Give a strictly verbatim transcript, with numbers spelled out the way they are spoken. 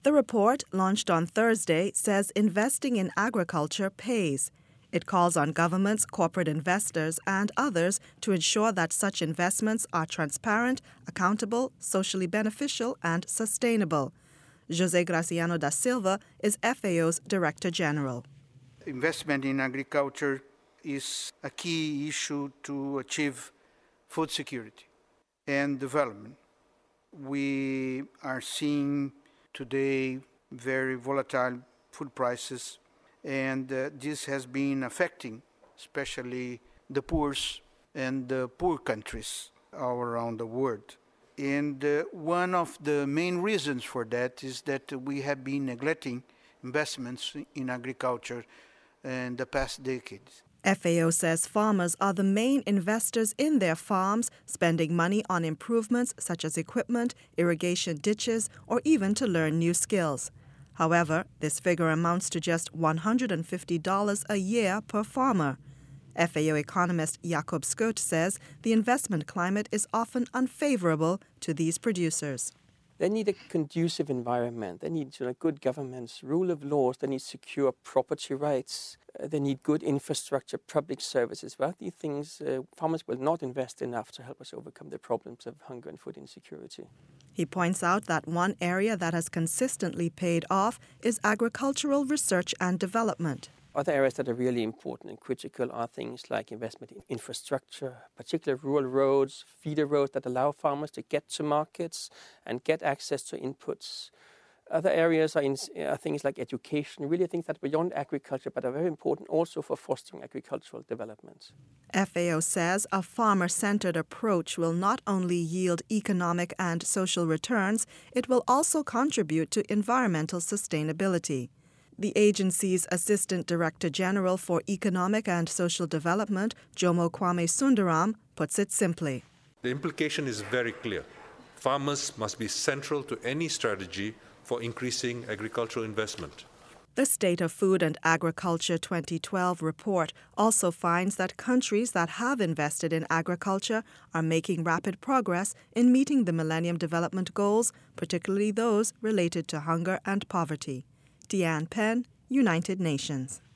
The report, launched on Thursday, says investing in agriculture pays. It calls on governments, corporate investors, and others to ensure that such investments are transparent, accountable, socially beneficial, and sustainable. José Graciano da Silva is F A O's Director General. Investment in agriculture is a key issue to achieve food security and development. We are seeing today very volatile food prices, and uh, this has been affecting especially the poor and the poor countries all around the world. And uh, one of the main reasons for that is that we have been neglecting investments in agriculture in the past decades. F A O says farmers are the main investors in their farms, spending money on improvements such as equipment, irrigation ditches, or even to learn new skills. However, this figure amounts to just one hundred fifty dollars a year per farmer. F A O economist Jakob Skurt says the investment climate is often unfavorable to these producers. They need a conducive environment. They need you know, good governments, rule of laws. They need secure property rights. Uh, they need good infrastructure, public services. Without these things, uh, farmers will not invest enough to help us overcome the problems of hunger and food insecurity. He points out that one area that has consistently paid off is agricultural research and development. Other areas that are really important and critical are things like investment in infrastructure, particularly rural roads, feeder roads that allow farmers to get to markets and get access to inputs. Other areas are, in, are things like education, really things that are beyond agriculture but are very important also for fostering agricultural development. F A O says a farmer-centered approach will not only yield economic and social returns, it will also contribute to environmental sustainability. The agency's Assistant Director General for Economic and Social Development, Jomo Kwame Sundaram, puts it simply. The implication is very clear. Farmers must be central to any strategy for increasing agricultural investment. The State of Food and Agriculture twenty twelve report also finds that countries that have invested in agriculture are making rapid progress in meeting the Millennium Development Goals, particularly those related to hunger and poverty. Deanne Penn, United Nations.